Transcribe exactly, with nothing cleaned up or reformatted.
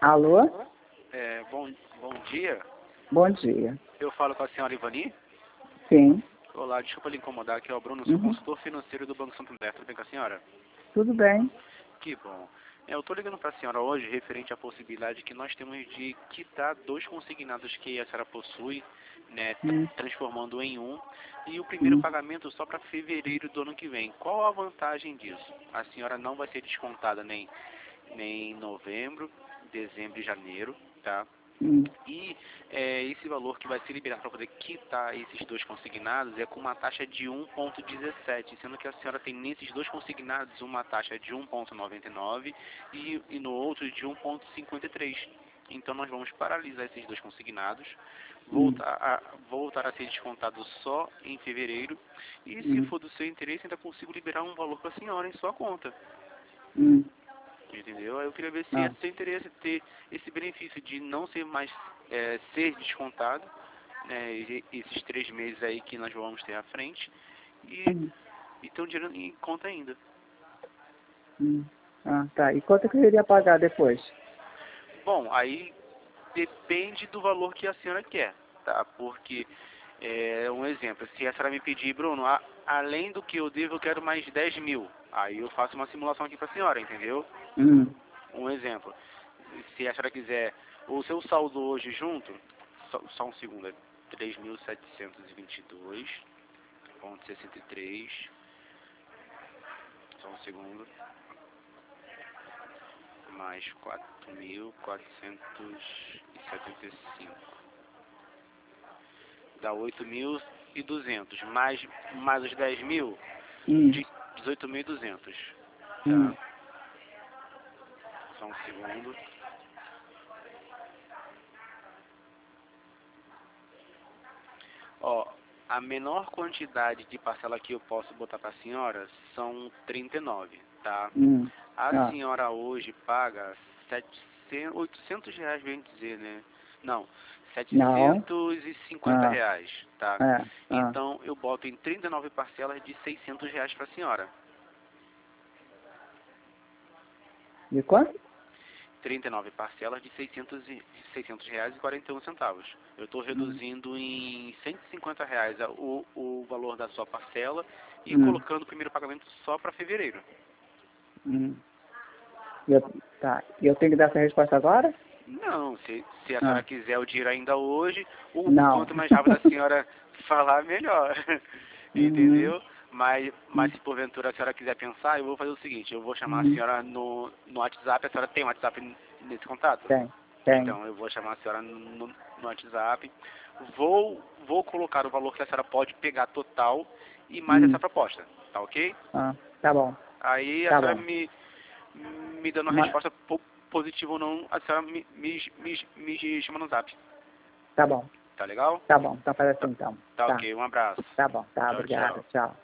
Alô? É, bom, bom dia. Bom dia. Eu falo com a senhora Ivani. Sim. Olá, desculpa lhe incomodar, aqui é o Bruno, sou Uhum. consultor financeiro do Banco Santander. Tudo bem com a senhora? Tudo bem. Que bom. É, eu estou ligando para a senhora hoje referente à possibilidade que nós temos de quitar dois consignados que a senhora possui, né, Hum. transformando em um, e o primeiro Hum. pagamento só para fevereiro do ano que vem. Qual a vantagem disso? A senhora não vai ser descontada nem, nem em novembro, dezembro e janeiro, tá? Hum. E é, esse valor que vai ser liberado para poder quitar esses dois consignados é com uma taxa de um vírgula dezessete, sendo que a senhora tem nesses dois consignados uma taxa de um vírgula noventa e nove e, e no outro de um vírgula cinquenta e três. Então nós vamos paralisar esses dois consignados, voltar a, voltar a ser descontado só em fevereiro, e se Hum. for do seu interesse ainda consigo liberar um valor para a senhora em sua conta. Hum. Entendeu? Eu queria ver se Ah. é do seu interesse ter esse benefício de não ser mais é, ser descontado, né, e- esses três meses aí que nós vamos ter à frente, e, Hum. e ter um dinheiro em conta ainda. Hum. Ah, tá. E quanto que eu iria pagar depois? Bom, aí depende do valor que a senhora quer, tá? Porque, é, um exemplo, se a senhora me pedir, Bruno, a, além do que eu devo, eu quero mais dez mil. Aí eu faço uma simulação aqui para a senhora, entendeu? Hum. Um exemplo, se a senhora quiser o seu saldo hoje junto, só, só um segundo, é três mil setecentos e vinte e dois vírgula sessenta e três, só um segundo, mais quatro mil quatrocentos e setenta e cinco, dá oito mil e duzentos, mais, mais os dez mil, Hum. de dezoito mil e duzentos, Hum. tá? Só um segundo. Ó, a menor quantidade de parcela que eu posso botar para a senhora são trinta e nove, tá? Hum. A Ah. senhora hoje paga setecentos, oitocentos reais, bem dizer, né? Não, Não. setecentos e cinquenta Ah. reais, tá? É. Ah. Então eu boto em trinta e nove parcelas de seiscentos reais para a senhora. De quanto? trinta e nove parcelas de seiscentos, e- de seiscentos reais e quarenta e um centavos. Eu estou Hum. reduzindo em cento e cinquenta reais a- o, o valor da sua parcela e Hum. colocando o primeiro pagamento só para fevereiro. Hum. E eu, tá. E eu tenho que dar essa resposta agora? Não, se, se a senhora Ah. quiser o dinheiro ainda hoje, o Não. quanto mais rápido a senhora falar, melhor. Uhum. Entendeu? Mas, mas Hum. se porventura a senhora quiser pensar, eu vou fazer o seguinte, eu vou chamar a Uhum. senhora no, no WhatsApp. A senhora tem WhatsApp nesse contato? Tem. Tem. Então eu vou chamar a senhora no, no WhatsApp, vou, vou colocar o valor que a senhora pode pegar total e mais Hum. essa proposta, tá ok? Ah. Tá bom. Aí a Tá senhora bom. me, me dando uma Ma- resposta po- positiva ou não, a senhora me, me, me, me chama no zap, Tá bom. tá legal? Tá bom. Então faz assim Tá, então. tá Tá. ok, um abraço. Tá bom. Tá. Tchau, Obrigada. tchau. Tchau.